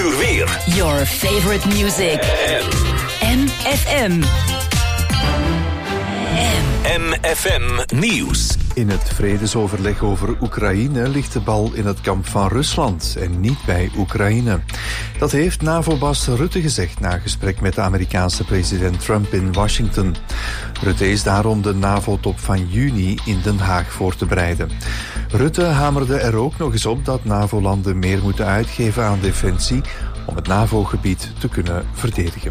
uur weer. Your favorite music. MFM. MFM Nieuws. In het vredesoverleg over Oekraïne ligt de bal in het kamp van Rusland en niet bij Oekraïne. Dat heeft NAVO-baas Rutte gezegd na gesprek met de Amerikaanse president Trump in Washington. Rutte is daar om de NAVO-top van juni in Den Haag voor te bereiden. Rutte hamerde er ook nog eens op dat NAVO-landen meer moeten uitgeven aan defensie om het NAVO-gebied te kunnen verdedigen.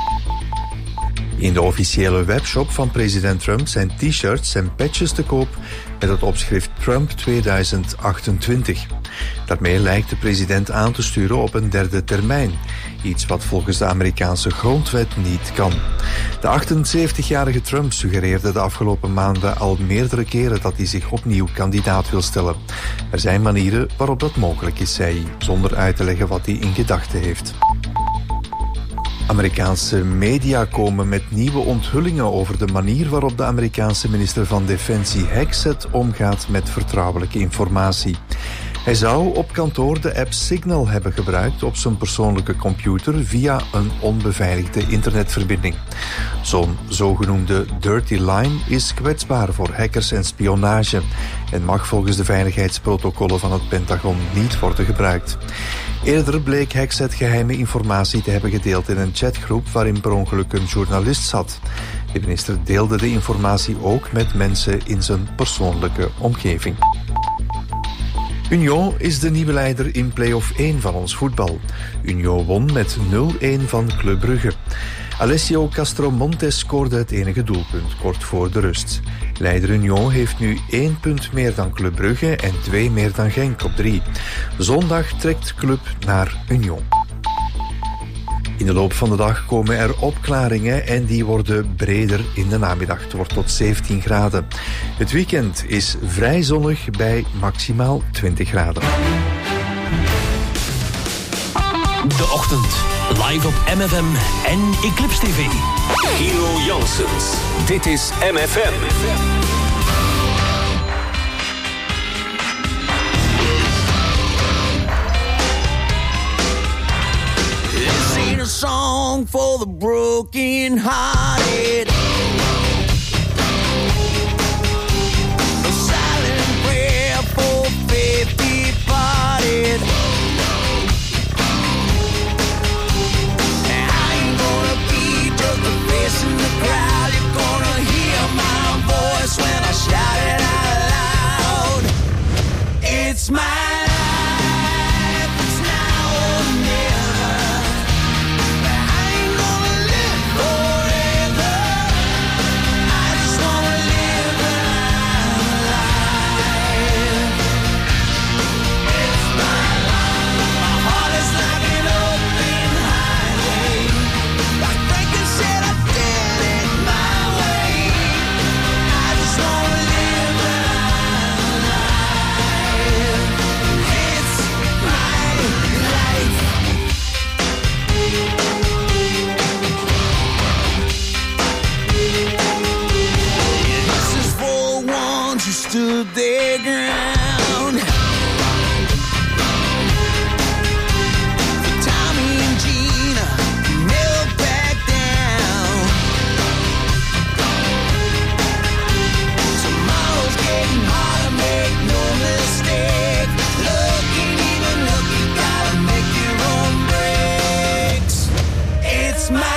In de officiële webshop van president Trump zijn t-shirts en patches te koop met het opschrift Trump 2028. Daarmee lijkt de president aan te sturen op een derde termijn. Iets wat volgens de Amerikaanse grondwet niet kan. De 78-jarige Trump suggereerde de afgelopen maanden al meerdere keren dat hij zich opnieuw kandidaat wil stellen. Er zijn manieren waarop dat mogelijk is, zei hij, zonder uit te leggen wat hij in gedachten heeft. Amerikaanse media komen met nieuwe onthullingen over de manier waarop de Amerikaanse minister van Defensie Hegseth omgaat met vertrouwelijke informatie. Hij zou op kantoor de app Signal hebben gebruikt op zijn persoonlijke computer via een onbeveiligde internetverbinding. Zo'n zogenoemde dirty line is kwetsbaar voor hackers en spionage en mag volgens de veiligheidsprotocollen van het Pentagon niet worden gebruikt. Eerder bleek Hegseth geheime informatie te hebben gedeeld in een chatgroep waarin per ongeluk een journalist zat. De minister deelde de informatie ook met mensen in zijn persoonlijke omgeving. Union is de nieuwe leider in play-off 1 van ons voetbal. Union won met 0-1 van Club Brugge. Alessio Castromonte scoorde het enige doelpunt, kort voor de rust. Leider Union heeft nu 1 punt meer dan Club Brugge en 2 meer dan Genk op 3. Zondag trekt Club naar Union. In de loop van de dag komen er opklaringen en die worden breder in de namiddag. Het wordt tot 17 graden. Het weekend is vrij zonnig bij maximaal 20 graden. De ochtend, live op MFM en Eclipse TV. Hero Janssens, dit is MFM. A song for the broken hearted, a silent prayer for faith departed. I ain't gonna be just a face in the crowd. You're gonna hear my voice when I shout it out loud. It's my stood their ground. For Tommy and Gina never back down. Tomorrow's getting harder, make no mistake. Looking even look, you gotta make your own breaks. It's my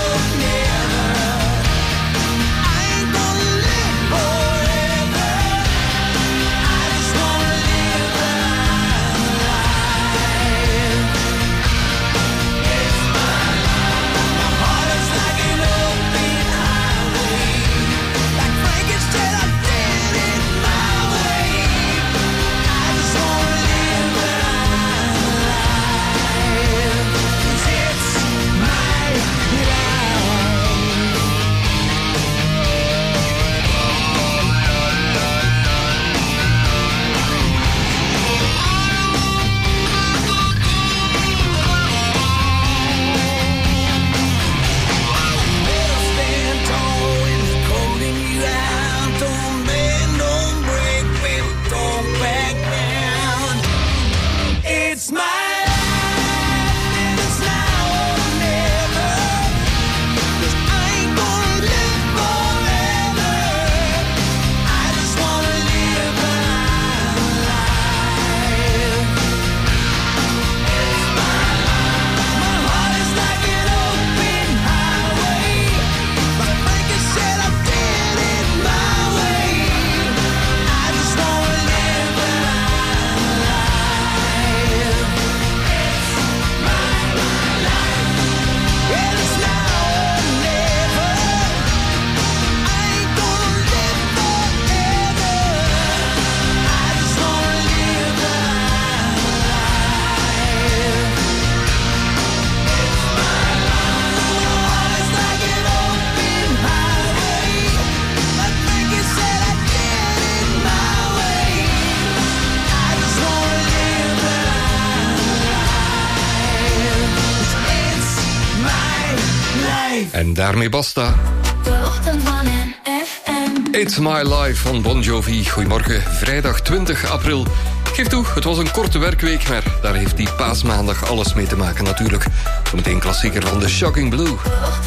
forever. En daarmee basta. It's My Life van Bon Jovi. Goedemorgen, vrijdag 20 april. Geef toe, het was een korte werkweek, maar daar heeft die paasmaandag alles mee te maken natuurlijk. Zometeen klassieker van The Shocking Blue.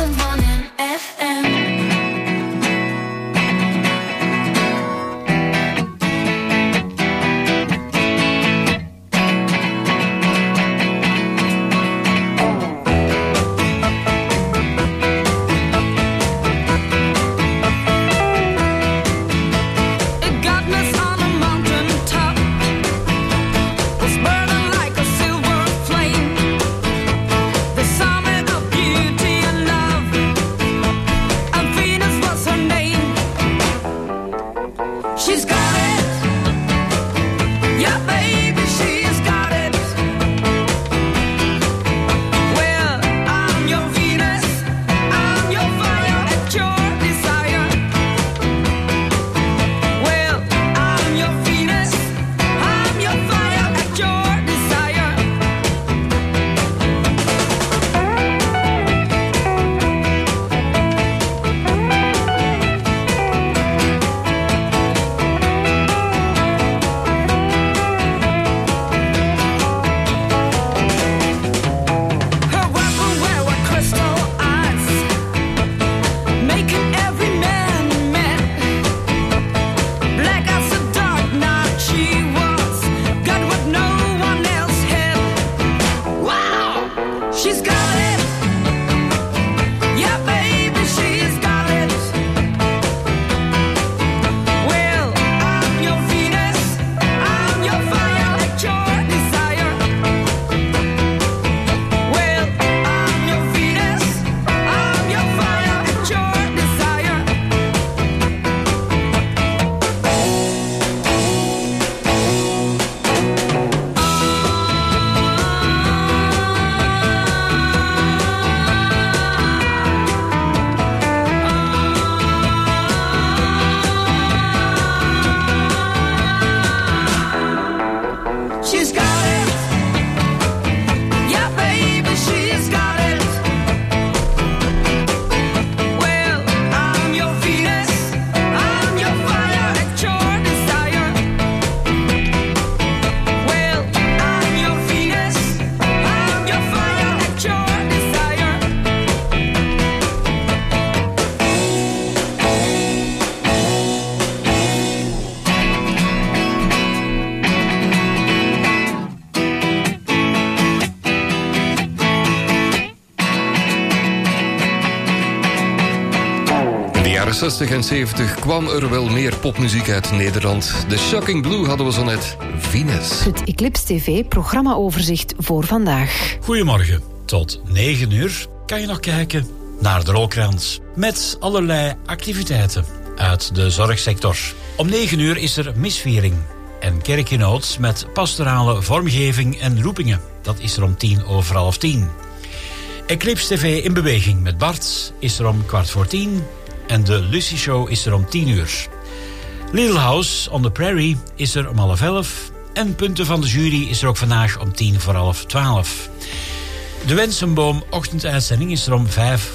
jaren 60 en 70 kwam er wel meer popmuziek uit Nederland. The Shocking Blue hadden we zo net. Venus. Het Eclipse TV programmaoverzicht voor vandaag. Goedemorgen. Tot 9 uur kan je nog kijken naar de rolkrans. Met allerlei activiteiten uit de zorgsector. Om 9 uur is er misviering en kerk in nood met pastorale vormgeving en roepingen. Dat is er om 10:10. Eclipse TV in beweging met Bart is er om 10:15. En de Lucy Show is er om 10 uur. Little House on the Prairie is er om 11:30. En Punten van de Jury is er ook vandaag om 10:40. De Wensenboom ochtenduitzending is er om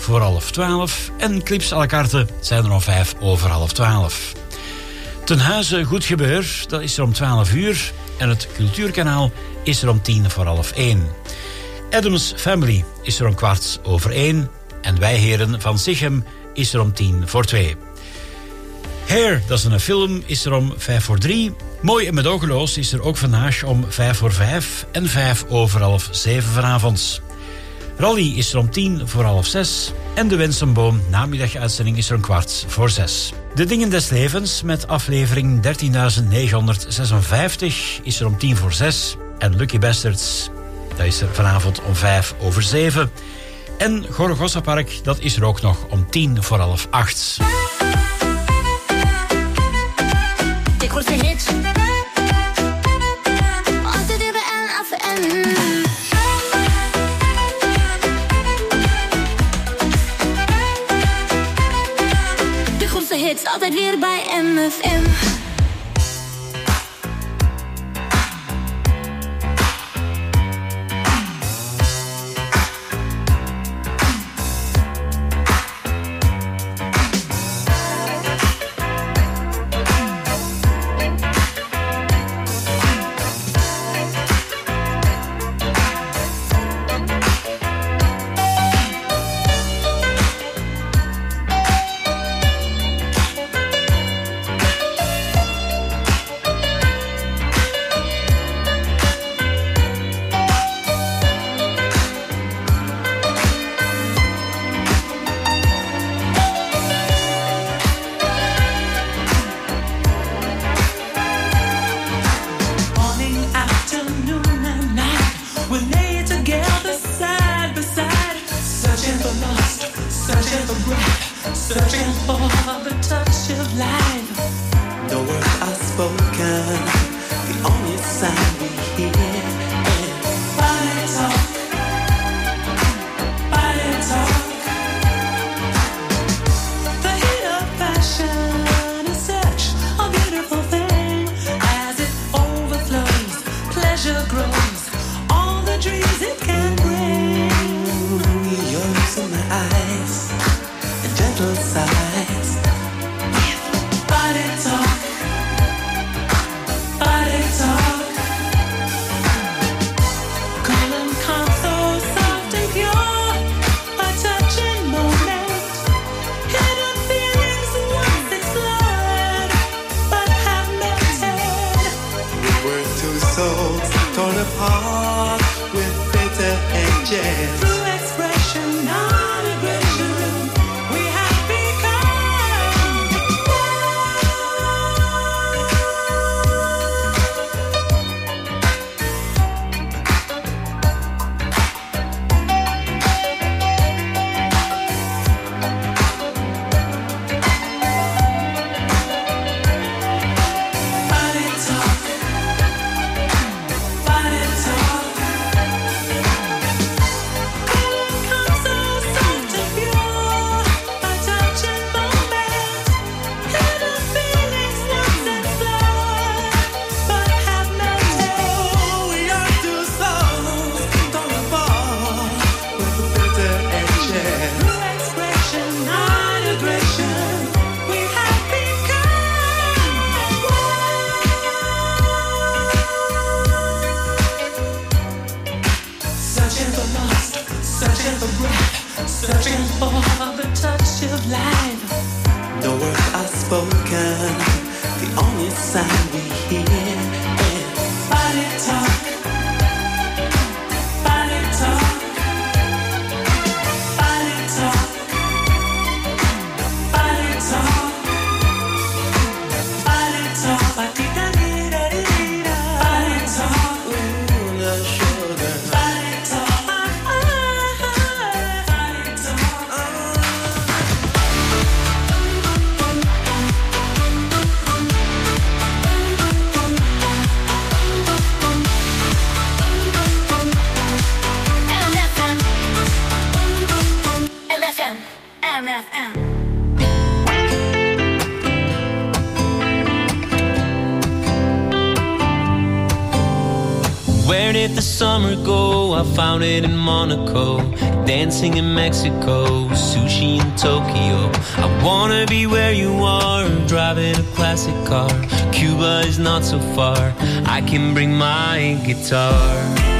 11:05. En Clips à la carte zijn er om 11:05. Ten Huize Goed Gebeur, dat is er om 12 uur. En het Cultuurkanaal is er om 10:40. Adams Family is er om 1:15. En Wij Heren van Sichem is er om 2:10. Hair, dat is een film, is er om 5:03. Mooi en medogeloos is er ook vandaag om 5:05 en 5:07 vanavond. Rally is er om 5:10. En de Wensenboom namiddaguitzending is er om 5:15. De Dingen des Levens met aflevering 13.956 is er om 5:10. En Lucky Bastards, dat is er vanavond om 7:05. En Gorgossa Park, dat is er ook nog om 7:50. De grootste hits. Altijd weer bij AFM. De grootste hits, altijd weer bij MFM. unspoken, the only sign we hear is body talk, body talk. The heat of passion is such a beautiful thing. As it overflows, pleasure grows, all the dreams it can bring. Yours in my eyes, a gentle sighs. Body talk, body talk. Cool and calm, so soft and pure, a touching moment. Hidden feelings once explored, but have melted. We were two souls torn apart with bitter edges. Through expression, non-aggression, we have become body talk, body talk. Come so soft and pure, a touching moment. Hidden feelings once explored, but have melted. We are two souls torn apart with bitter edges. Through expression, non-aggression, we have become searching for lust, searching for breath, searching for the touch of life. No words are spoken, the only sign we hear is body talk, body talk, body talk, body talk, body talk, body talk, ooh, the sugar. Body talk, body talk. MFM. Where did the summer go? I found it in Monaco, dancing in Mexico, sushi in Tokyo. I wanna be where you are, driving a classic car. Cuba is not so far, I can bring my guitar.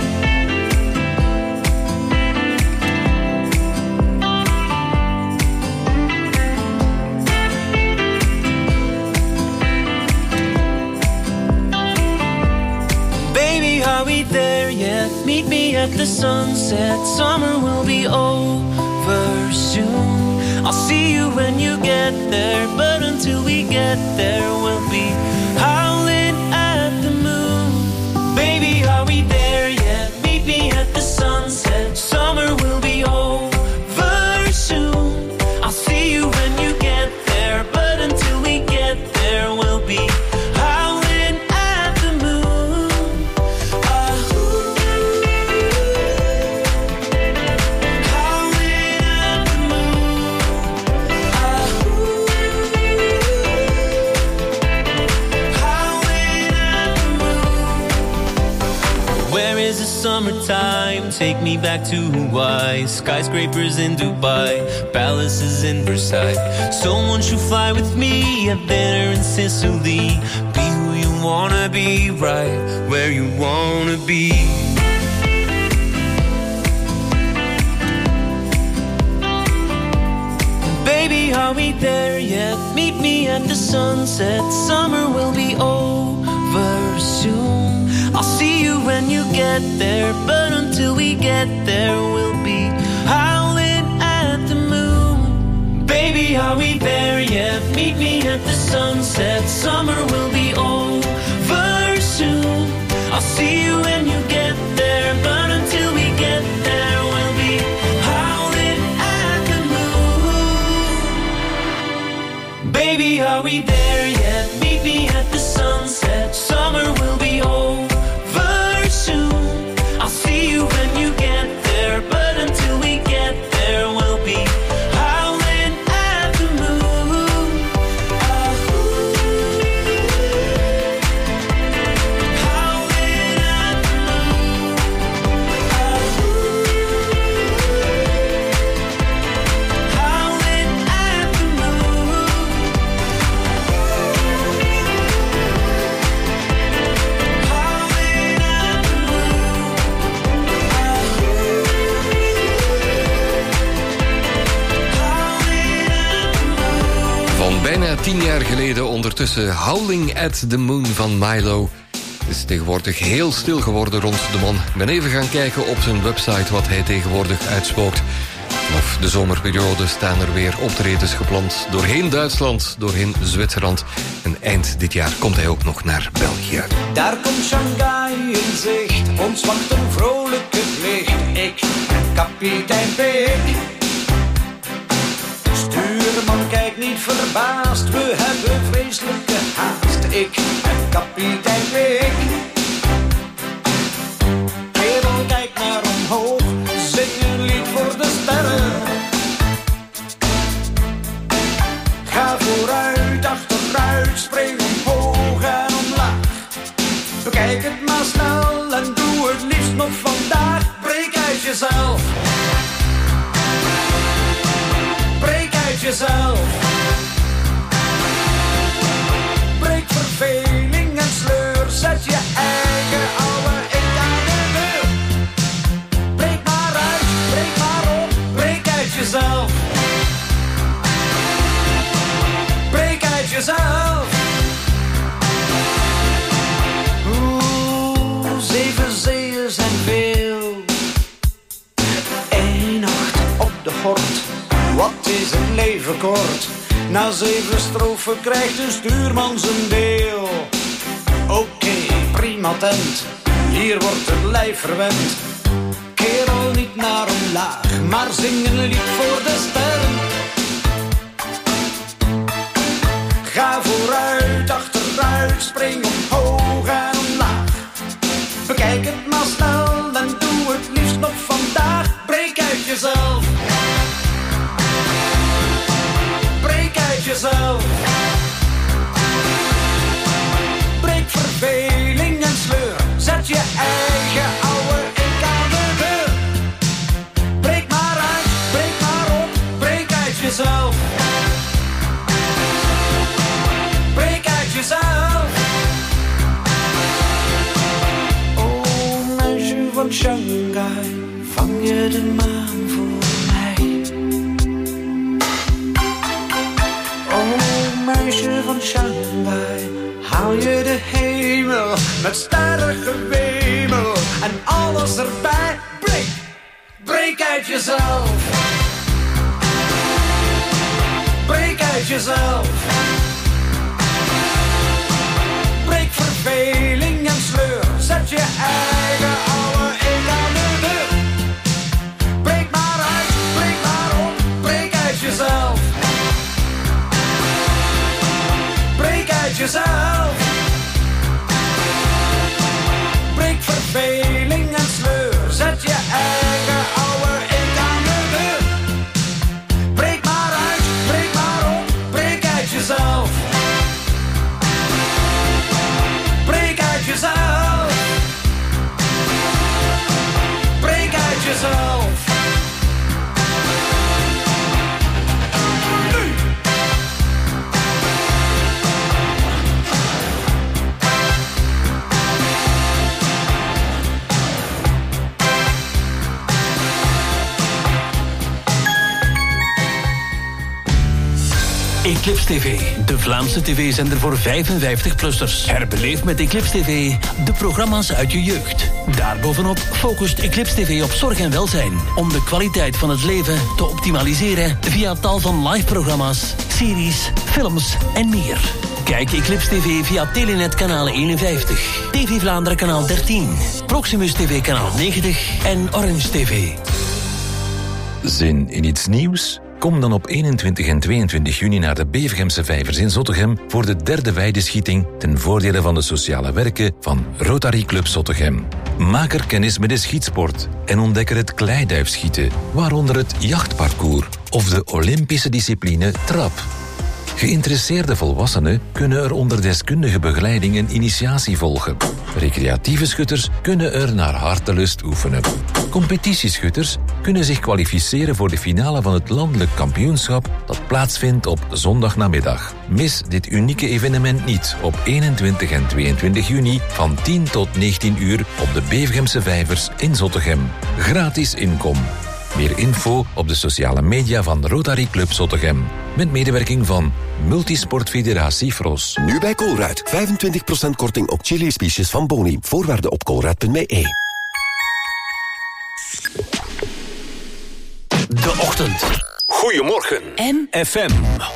Baby, are we there yet? Meet me at the sunset. Summer will be over soon. I'll see you when you get there, but until we get there, we'll be howling at the moon. Baby, are we there yet? Meet me at the sunset. Summer will be over soon. I'll see you when you get there, but until we get there, we'll be howling at the moon. Howling at the moon. Howling at the moon. Where is the summertime? Take me back to Hawaii. Skyscrapers in Dubai, palaces in Versailles. Someone should fly with me, have dinner in Sicily. Be who you wanna be, right where you wanna be. Baby, are we there yet? Meet me at the sunset. Summer will be over soon. I'll see you when you get there, but until we get there, we'll be howling at the moon. Baby, are we there yet? Meet me at the sunset. Summer will be over soon. I'll see you when you get there, but until we get there, we'll be howling at the moon. Baby, are we there yet? Meet me at the sunset. 10 jaar geleden ondertussen Howling at the Moon van Milo. Het is tegenwoordig heel stil geworden rond de man. Ik ben even gaan kijken op zijn website wat hij tegenwoordig uitspookt. Vanaf de zomerperiode staan er weer optredens gepland. Doorheen Duitsland, doorheen Zwitserland. En eind dit jaar komt hij ook nog naar België. Daar komt Shanghai in zicht. Ons wacht een vrolijke vlicht. Ik en kapitein Pik. Stuurman kijkt niet verbaasd. We hebben vreselijke haast. Ik en kapitein Pik. Kerel kijkt naar omhoog. Zing een lied voor de sterren. Ga vooruit, achteruit, spring omhoog en omlaag. Bekijk het maar snel en doe het liefst nog vandaag. Breek uit jezelf. Breek uit jezelf. Breek verveling en sleur. Zet je eigen oude ik aan de deur. Breek maar uit, breek maar op. Breek uit jezelf. Breek uit jezelf. Oeh, 7 zeeën zijn veel. 1 nacht op de gort. Wat is het leven kort? Na 7 strofen krijgt een stuurman zijn deel. Oké, prima tent. Hier wordt het lijf verwend. Kerel niet naar omlaag, maar zing een lied voor de sterren. Ga vooruit, achteruit, spring omhoog en omlaag. Bekijk het maar snel en doe het liefst nog vandaag. Breek uit jezelf. Breek uit jezelf. Breek verveling en sleur. Zet je eigen oude ik aan de deur. Breek maar uit, breek maar op. Breek uit jezelf. Breek uit jezelf. Oh, meisje van Shanghai, vang je de maan voor mij. Oh, meisje van Shanghai, haal je de hemel met sterrengewemel en alles erbij. Breek, breek uit jezelf. Breek uit jezelf. Breek verveling en sleur. Zet je eigen oude ik aan de deur. Breek maar uit, breek maar op. Breek uit jezelf. Breek uit jezelf. Breek verveling en sleur. Zet je eigen oude ik aan de deur. Breek maar uit, breek maar op. Breek uit jezelf. Breek uit jezelf. Breek uit jezelf. Nu. Eclipse TV, de Vlaamse tv-zender voor 55-plussers. Herbeleef met Eclipse TV de programma's uit je jeugd. Daarbovenop focust Eclipse TV op zorg en welzijn. Om de kwaliteit van het leven te optimaliseren via tal van live-programma's, series, films en meer. Kijk Eclipse TV via Telenet kanaal 51, TV Vlaanderen kanaal 13, Proximus TV kanaal 90 en Orange TV. Zin in iets nieuws? Kom dan op 21 en 22 juni naar de Bevergemse Vijvers in Zottegem voor de 3e weideschieting ten voordele van de sociale werken van Rotary Club Zottegem. Maak er kennis met de schietsport en ontdek er het kleiduifschieten, waaronder het jachtparcours of de Olympische discipline trap. Geïnteresseerde volwassenen kunnen er onder deskundige begeleiding een initiatie volgen. Recreatieve schutters kunnen er naar hartelust oefenen. Competitieschutters kunnen zich kwalificeren voor de finale van het landelijk kampioenschap dat plaatsvindt op zondagnamiddag. Mis dit unieke evenement niet op 21 en 22 juni van 10 tot 19 uur op de Bevergemse Vijvers in Zottegem. Gratis inkom. Meer info op de sociale media van Rotary Club Zottegem. Met medewerking van Multisport Federatie Fros. Nu bij Colruyt. 25% korting op chili-spiesjes van Boni. Voorwaarden op colruyt.be. De ochtend. Goedemorgen. FM.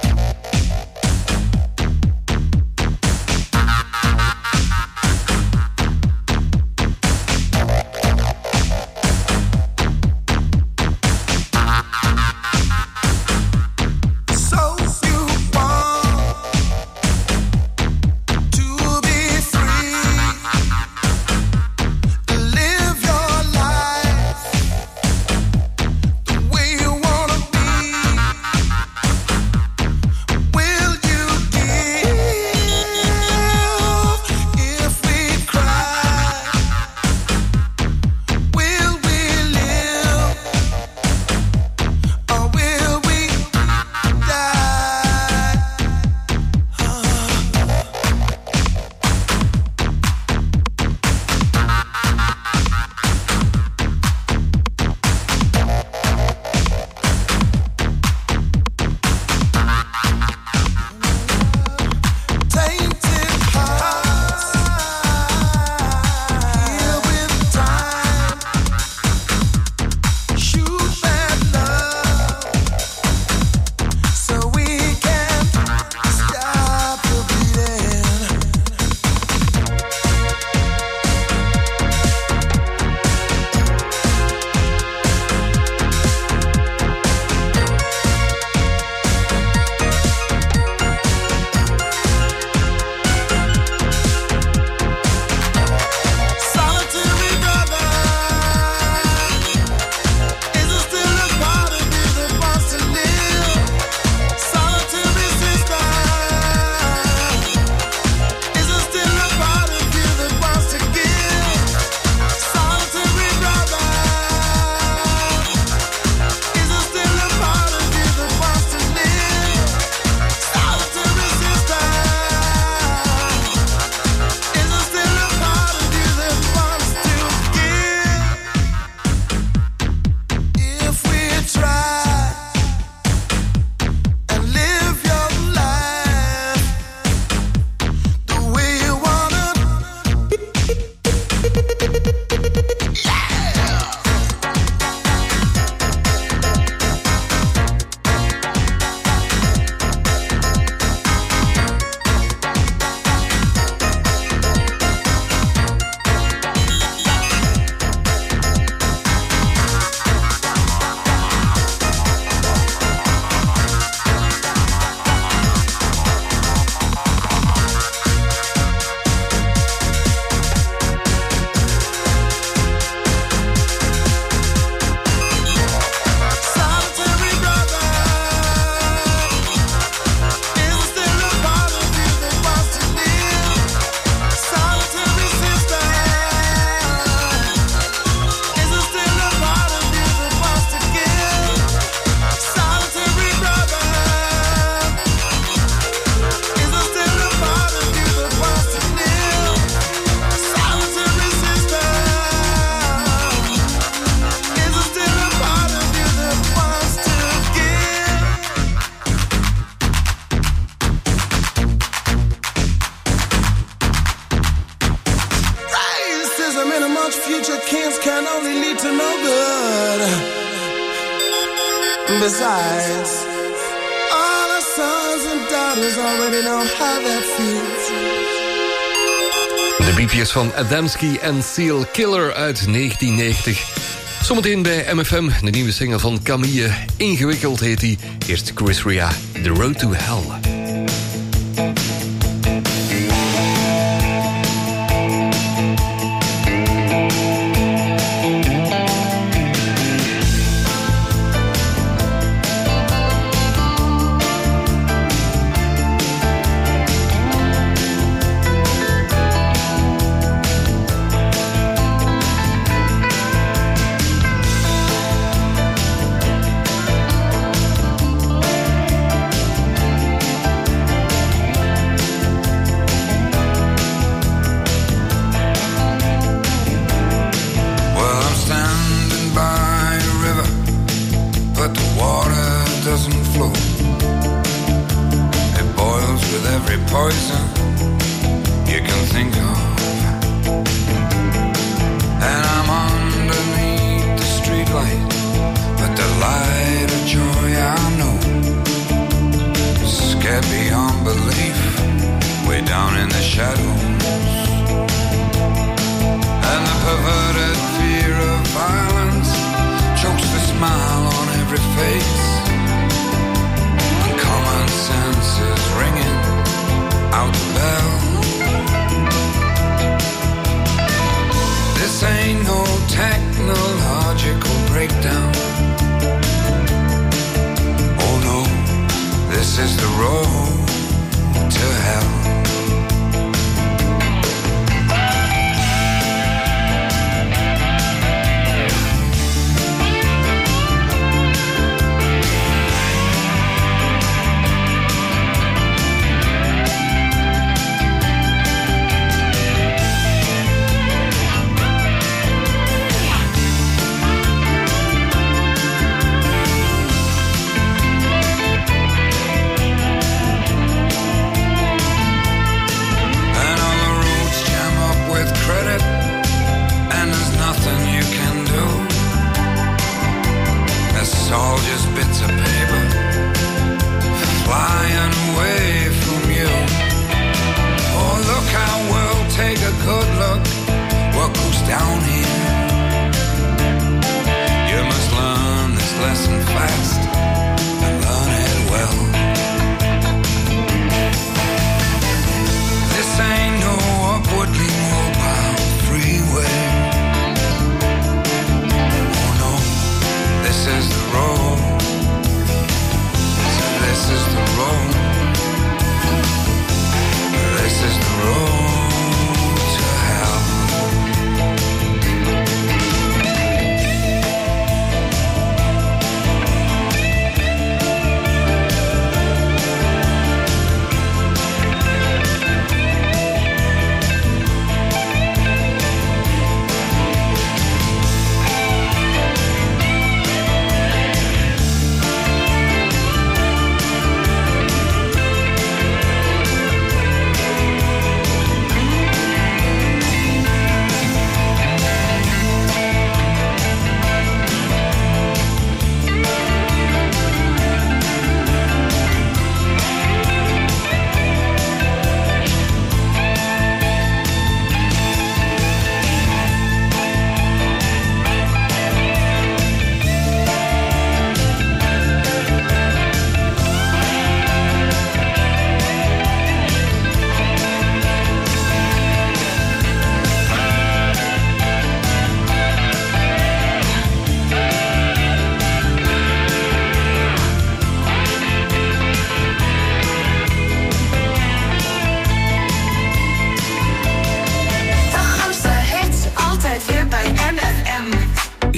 Besides, all our sons and daughters already know how that feels. De BP's van Adamski en Seal Killer uit 1990. Zometeen bij MFM, de nieuwe single van Camille. Ingewikkeld heet hij. Eerst Chris Ria, The Road to Hell.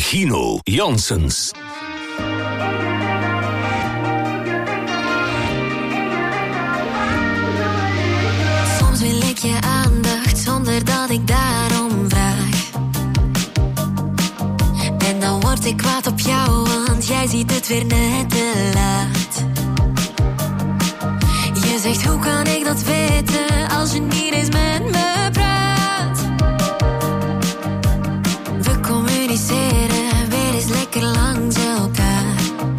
Gino Janssens. Soms wil ik je aandacht zonder dat ik daarom vraag. En dan word ik kwaad op jou, want jij ziet het weer net te laat. Je zegt, hoe kan ik dat weten als je niet eens met me praat? We communiceren weer eens lekker langs elkaar.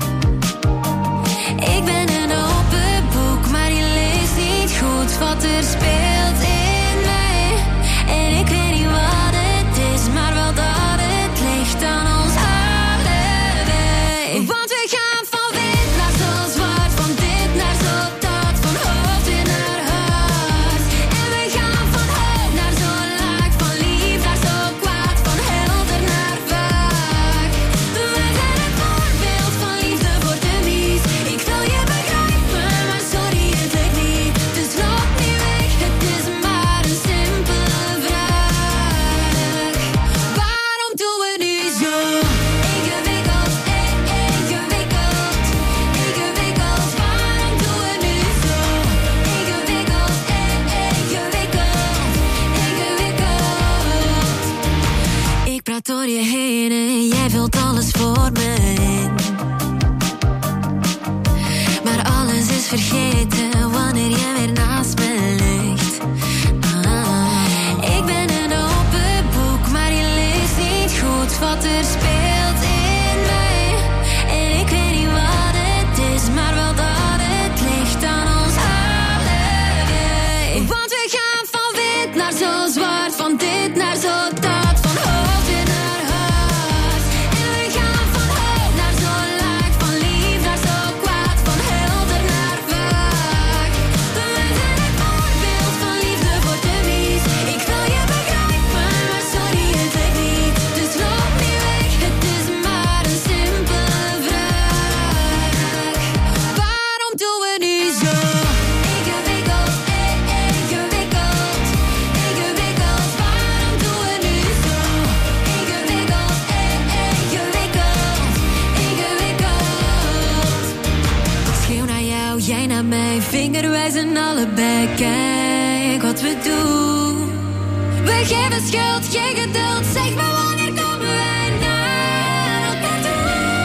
Ik ben een open boek, maar je leest niet goed wat er speelt in mij. En ik weet niet wat het is, maar wel dat het ligt aan ons allebei. Want we gaan van wit naar zo zwart, van dit naar zo dat, van hoofd weer naar hart. En we gaan van hoog naar zo laag, van lief naar zo kwaad, van helder naar vaag. We zijn het voorbeeld van liefde voor de mies. Ik wil je begrijpen, maar sorry, het lukt niet. Dus loop niet weg, het is maar een simpele vraag. Waarom doen we nu zo? Ingewikkeld, ingewikkeld, ingewikkeld. Waarom doen we nu zo? Ingewikkeld, ingewikkeld, ingewikkeld. Ik praat door je heen en jij vult alles voor me in. Maar alles is vergeten wanneer jij weer naast me ligt. Ik ben een open boek, maar je leest niet goed wat er speelt in mij. En ik weet niet wat het is, maar wel dat het ligt aan ons allebei. Want we gaan van wit naar zo zwart, van dit naar zo dat, van hoofd weer naar hart. En we gaan van hoog naar zo laag, van lief naar zo kwaad, van helder naar vaag. We zijn het voorbeeld van liefde voor de mies. Ik wil je begrijpen, maar sorry, het lukt niet. Dus loop niet weg, het is maar een simpele vraag. Waarom doen we nu zo? Ingewikkeld, ingewikkeld, ingewikkeld. Waarom doen we nu zo? Ingewikkeld, ingewikkeld, ingewikkeld. Ik schreeuw naar jou, jij naar mij, vingerwijzen allebei. Kijk wat we doen. We geven schuld, geen geduld. Zeg maar wanneer komen wij naar elkaar toe?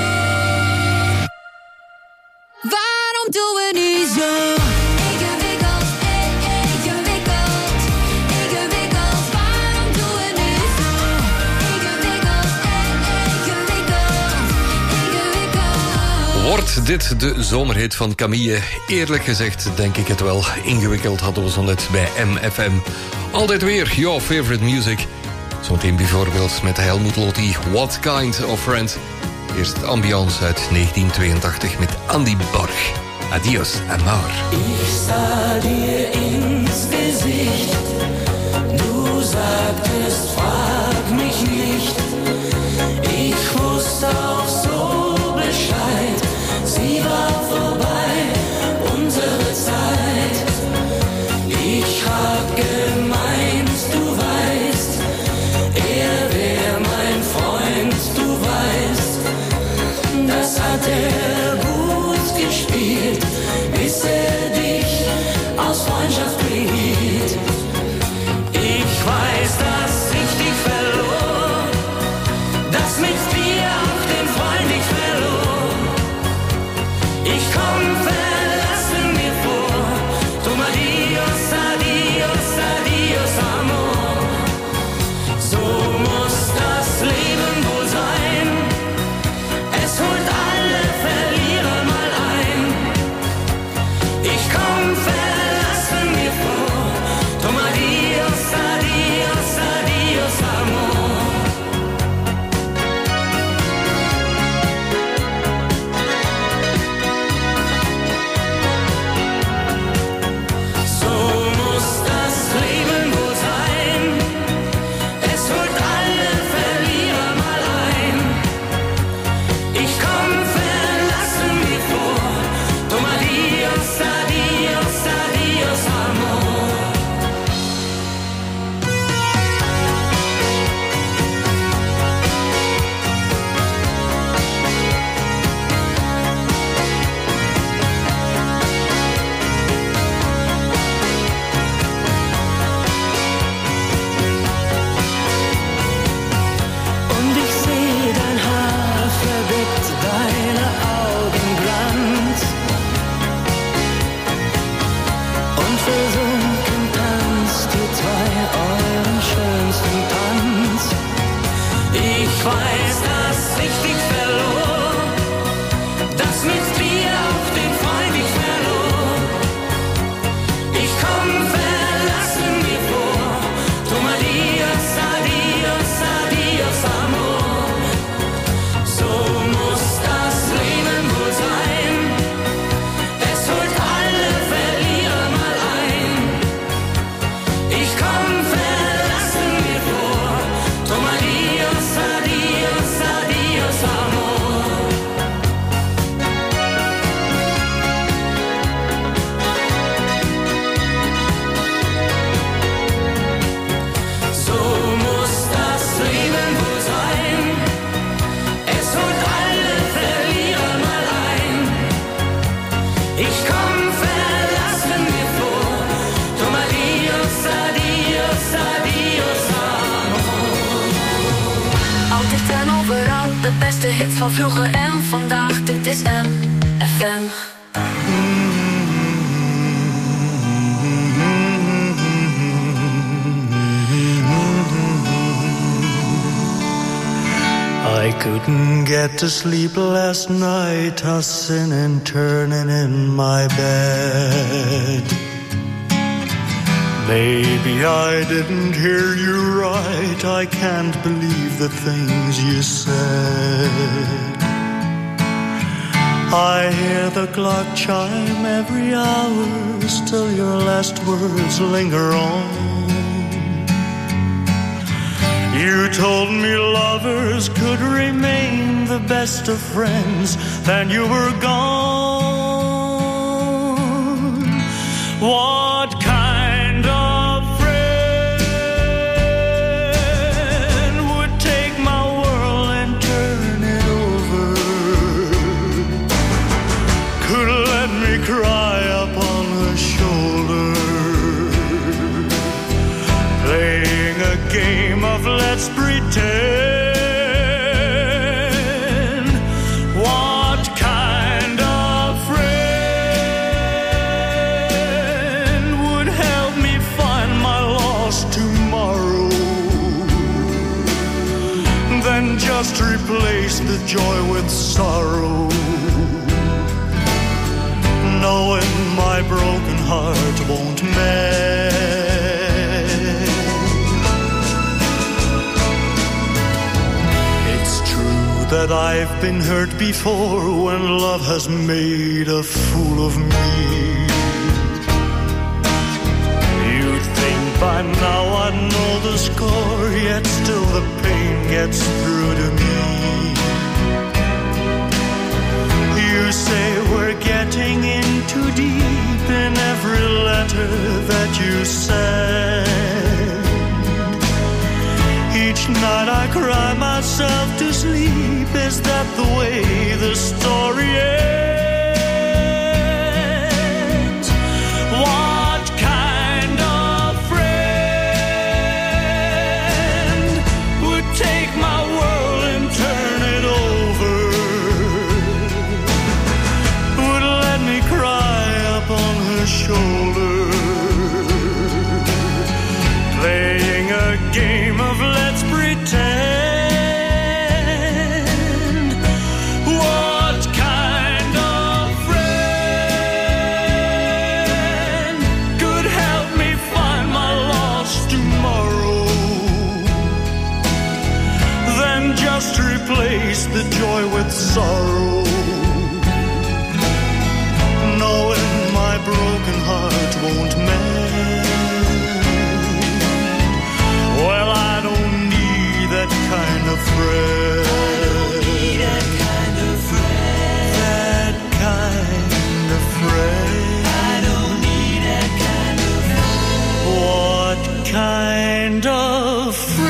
Waarom doen we nu zo? Ingewikkeld, ingewikkeld, ingewikkeld. Waarom doen we nu zo? Ingewikkeld, ingewikkeld, ingewikkeld. Wordt dit de zomerhit van Camille? Eerlijk gezegd denk ik het wel. Ingewikkeld hadden we zo net bij MFM. Altijd weer your favorite music. Zometeen bijvoorbeeld met Helmut Lotti, What Kind of Friend. Eerst Ambiance uit 1982 met Andy Borg. Adios, amor. Ich sah dir ins Gesicht, du sagtest, frag mich nicht. Ich wusste auch so Bescheid, sie war vorbei, unsere Zeit. Ich hab gemeint, du weißt, er wär mein Freund, du weißt, das hat er gut gespielt, bis er dich aus Freundschaft blieb. Ich weiß, dass ich dich verlor, hits van vroeger en vandaag. Dit is MFM. I couldn't get to sleep last night, tossing and turning in my bed. Maybe I didn't hear you right, I can't believe the things you said. I hear the clock chime every hour, still your last words linger on. You told me lovers could remain the best of friends, then you were gone. What kind of friend would take my world and turn it over? Could let me cry upon her shoulder, playing a game of let's pretend. What kind of friend would help me find my lost tomorrow? Then just replace the joy with sorrow, knowing my broken heart won't mend. That I've been hurt before when love has made a fool of me. You'd think by now I'd know the score, yet still the pain gets through to me. You say we're getting in too deep in every letter that you send. Each night I cry myself to sleep. Is that the way the story ends? What kind of friend would take my world and turn it over? Would let me cry upon her shoulder, playing a game of let's pretend. What kind of friend could help me find my lost tomorrow? Then just replace the joy with sorrow, knowing my broken heart won't mend. Well, I don't need that kind of friend. I don't need that kind of friend. That kind of friend. I don't need that kind of friend. What kind of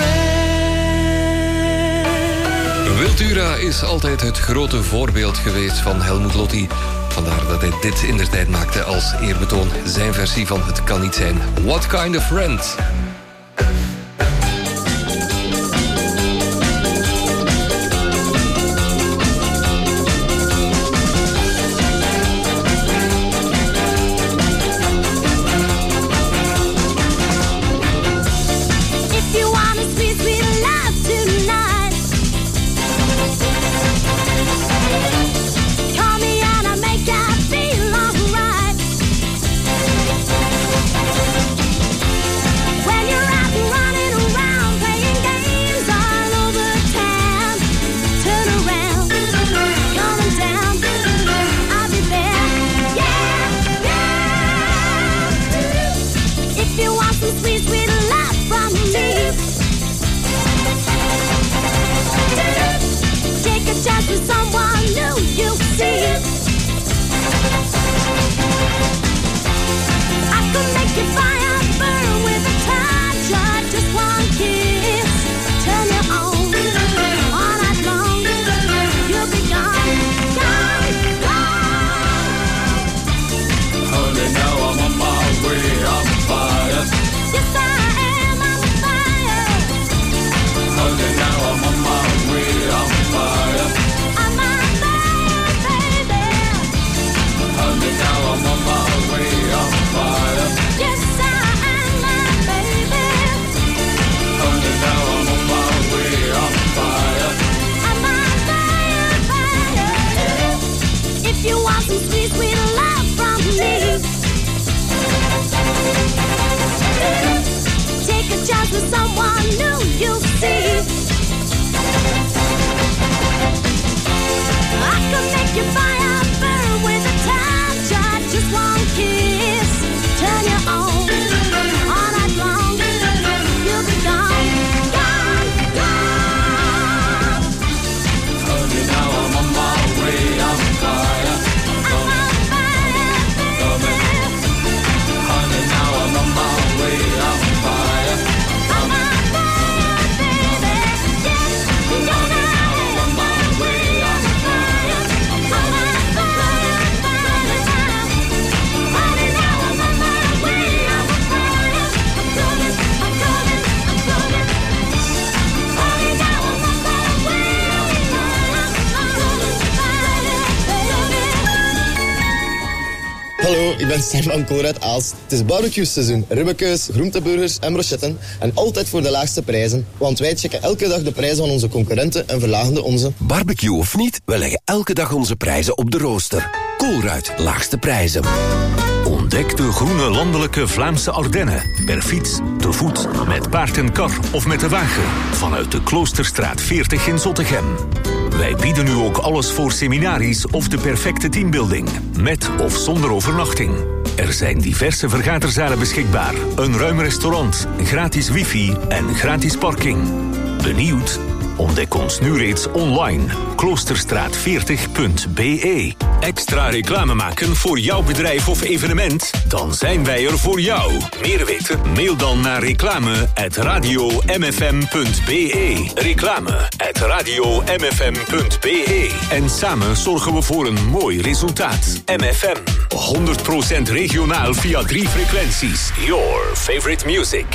friend? Wiltura is altijd het grote voorbeeld geweest van Helmut Lotti. Vandaar dat hij dit indertijd maakte als eerbetoon. Zijn versie van Het kan niet zijn. What kind of friend? When you're stars with someone new, you'll see. I can make your fire burn with a touch of just one kiss. Turn you on all night long. You'll be gone, gone, gone. Honey, now I'm on my way, I'm fire. I'm on fire, baby. Honey, now I'm on my way, I'm fire. I'm on fire, baby. Yes, you know that I'm on my way, I'm fire. I'm on fire, fire, fire. Honey, now I'm on my way, I'm fire. I'm coming, I'm coming, I'm coming. Honey, now I'm on my way, I'm fire. I'm coming, fire, baby. Hallo, ik ben Stefan Koor uit Aalst. Het is barbecue-seizoen. Ribbenkeus, groenteburgers en brochetten. En altijd voor de laagste prijzen. Want wij checken elke dag de prijzen van onze concurrenten en verlagen de onze. Barbecue of niet, we leggen elke dag onze prijzen op de rooster. Colruyt, laagste prijzen. Ontdek de groene landelijke Vlaamse Ardennen. Per fiets, te voet, met paard en kar of met de wagen. Vanuit de Kloosterstraat 40 in Zottegem. Wij bieden nu ook alles voor seminaries of de perfecte teambuilding. Met of zonder overnachting. Er zijn diverse vergaderzalen beschikbaar. Een ruim restaurant, gratis wifi en gratis parking. Benieuwd? Ontdek ons nu reeds online. Kloosterstraat40.be. Extra reclame maken voor jouw bedrijf of evenement? Dan zijn wij er voor jou. Meer weten? Mail dan naar reclame@radiomfm.be. Reclame@radiomfm.be. En samen zorgen we voor een mooi resultaat. MFM. 100% regionaal via 3 frequenties. Your favorite music.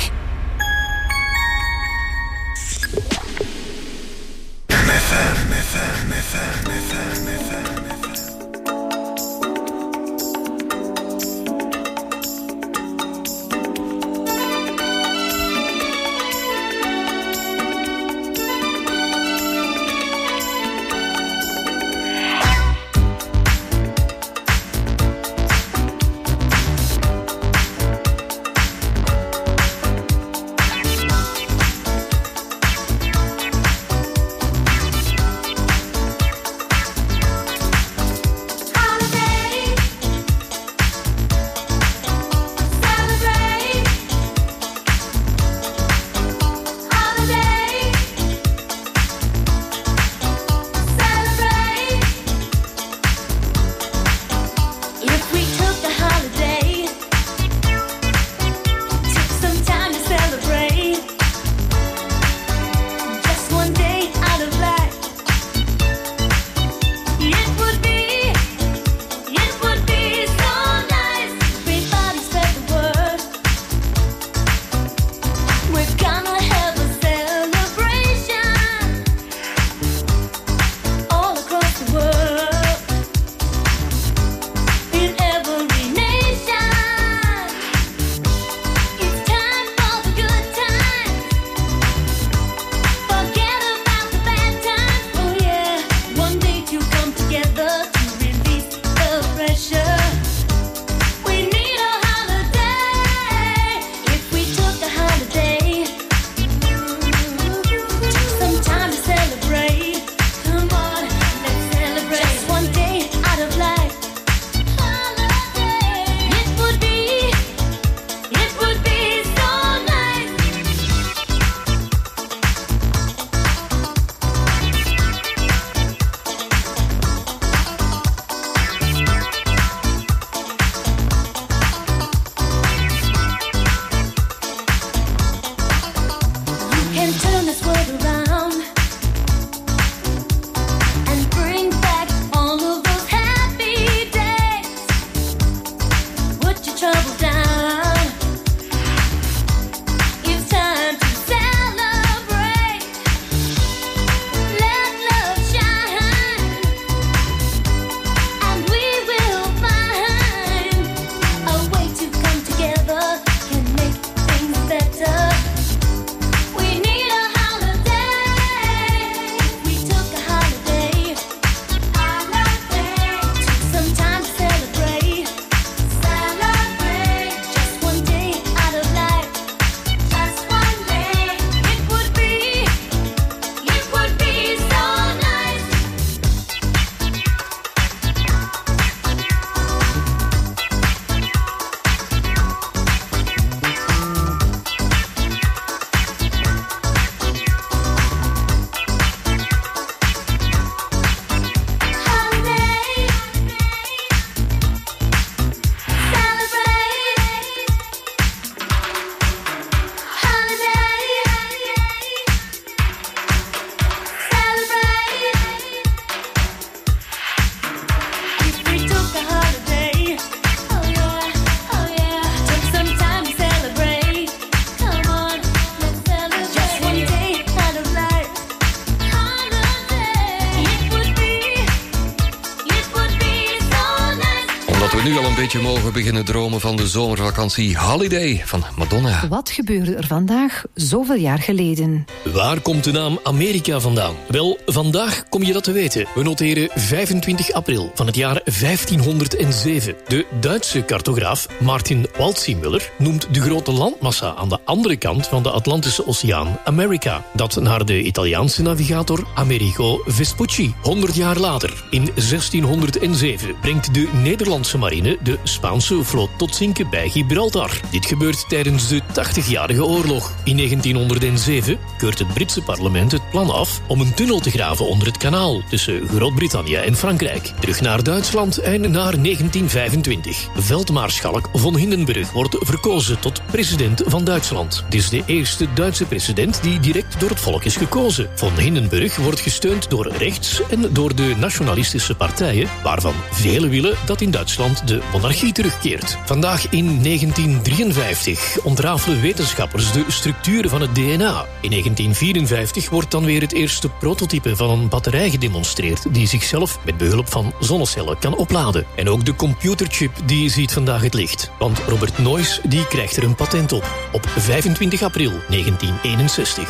we nu al een beetje mogen beginnen dromen van de zomervakantie Holiday van Madonna. Wat gebeurde er vandaag zoveel jaar geleden? Waar komt de naam Amerika vandaan? Wel, vandaag kom je dat te weten. We noteren 25 april van het jaar 1507. De Duitse cartograaf Martin Waldseemüller noemt de grote landmassa aan de andere kant van de Atlantische Oceaan Amerika. Dat naar de Italiaanse navigator Amerigo Vespucci. 100 jaar later, in 1607, brengt de Nederlandse marine de Spaanse vloot tot zinken bij Gibraltar. Dit gebeurt tijdens de 80-jarige oorlog. In 1907 keurt het Britse parlement het plan af om een tunnel te graven onder het kanaal tussen Groot-Brittannië en Frankrijk. Terug naar Duitsland en naar 1925. Veldmaarschalk von Hindenburg wordt verkozen tot president van Duitsland. Het is de eerste Duitse president die direct door het volk is gekozen. Von Hindenburg wordt gesteund door rechts en door de nationalistische partijen, waarvan velen willen dat in Duitsland de monarchie terugkeert. Vandaag in 1953 ontrafelen wetenschappers de structuren van het DNA. In 1954 wordt dan weer het eerste prototype van een batterij gedemonstreerd die zichzelf met behulp van zonnecellen kan opladen. En ook de computerchip die ziet vandaag het licht. Want Robert Noyce die krijgt er een patent op 25 april 1961.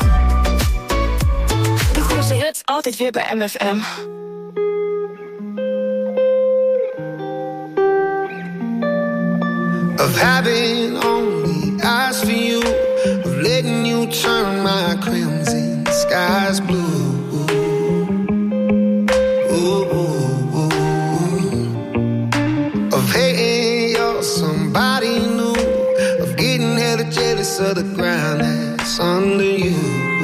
De grootste hits altijd weer bij MFM. Of having only eyes for you, of letting you turn my crimson skies blue. Ooh. Of hating you're somebody new, of getting hella jealous of the ground that's under you.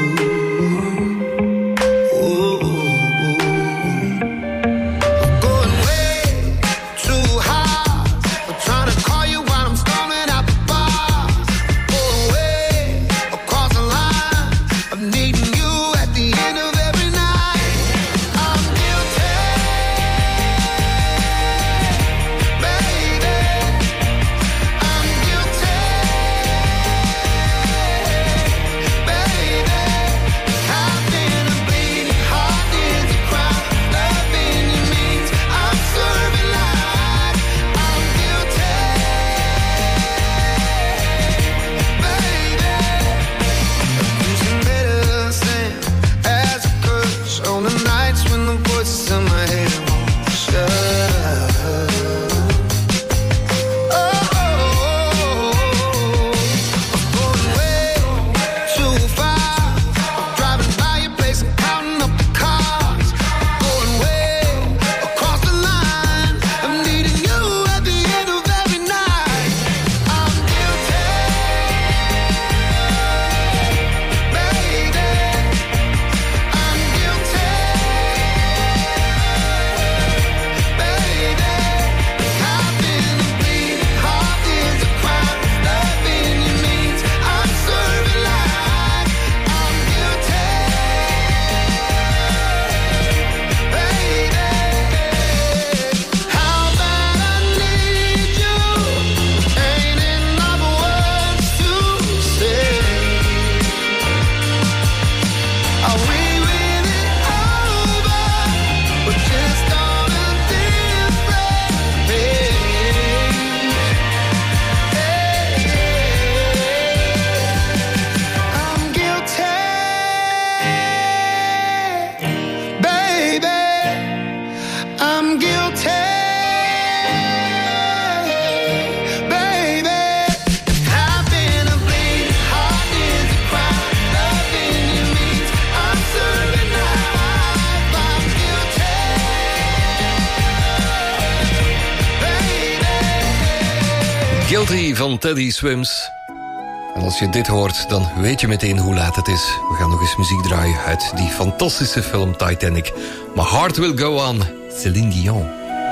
Guilty van Teddy Swims. En als je dit hoort, dan weet je meteen hoe laat het is. We gaan nog eens muziek draaien uit die fantastische film Titanic. My Heart Will Go On, Céline Dion.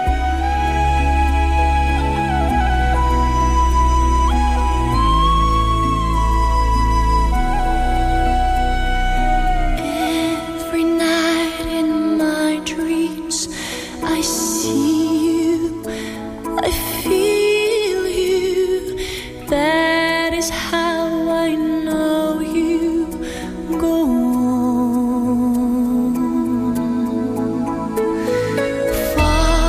Every night in my dreams I see you, I feel you. That is how I know you go on. Far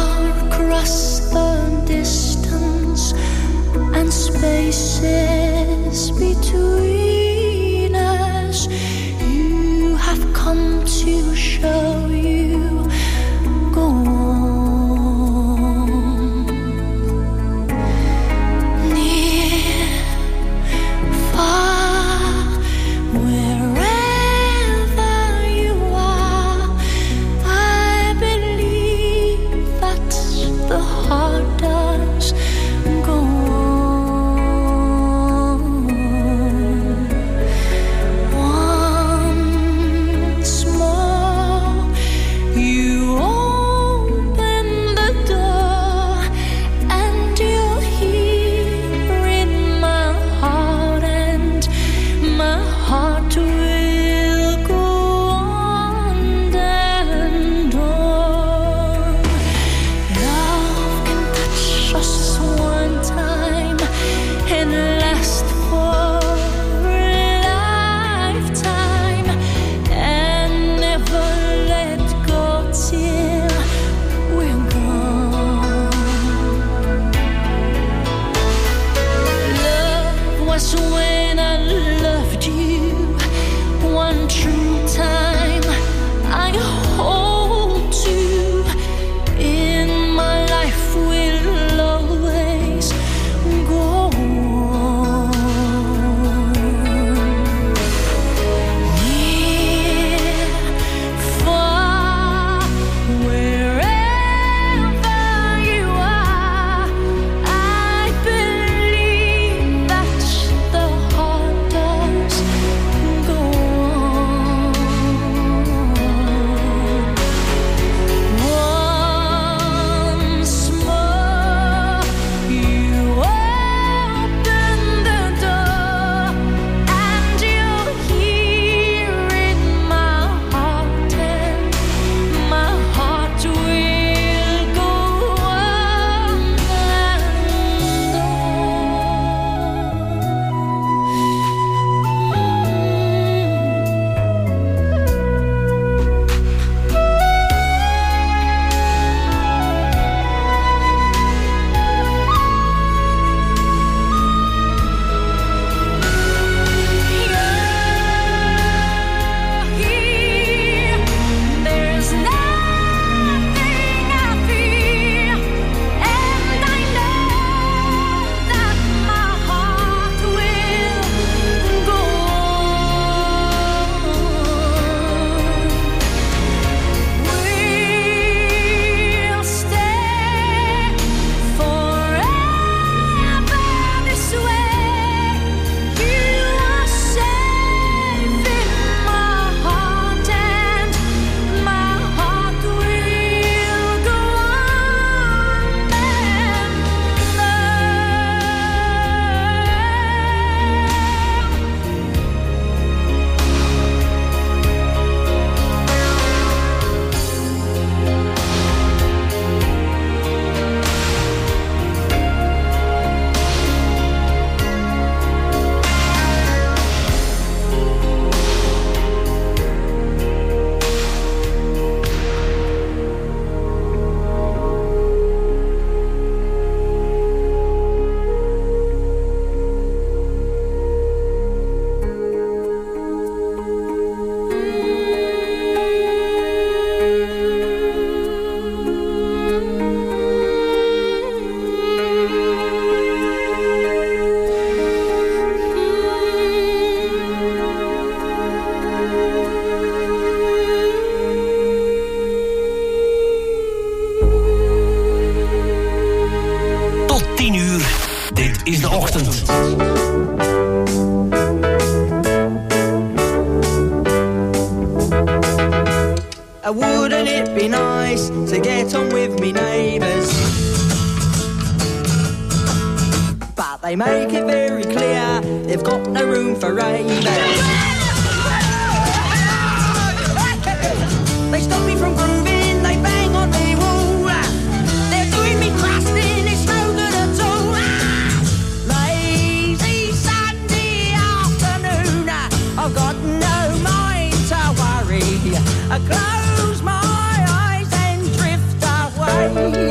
is de ochtend. Wouldn't it be nice to get on with me neighbours? But they make it very clear they've got no room for ravers. They stop me from grooving, they bang on the wall. They're doing me crusting, it's no good at all. Lazy Sunday afternoon, I've got no mind to worry. I close my eyes and drift away.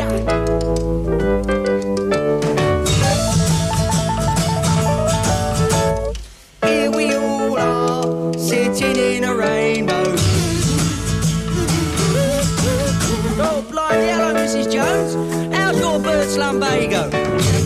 Here we all are, sitting in a rainbow. Oh, blind yellow, Mrs. Jones, how's your bird slumbago?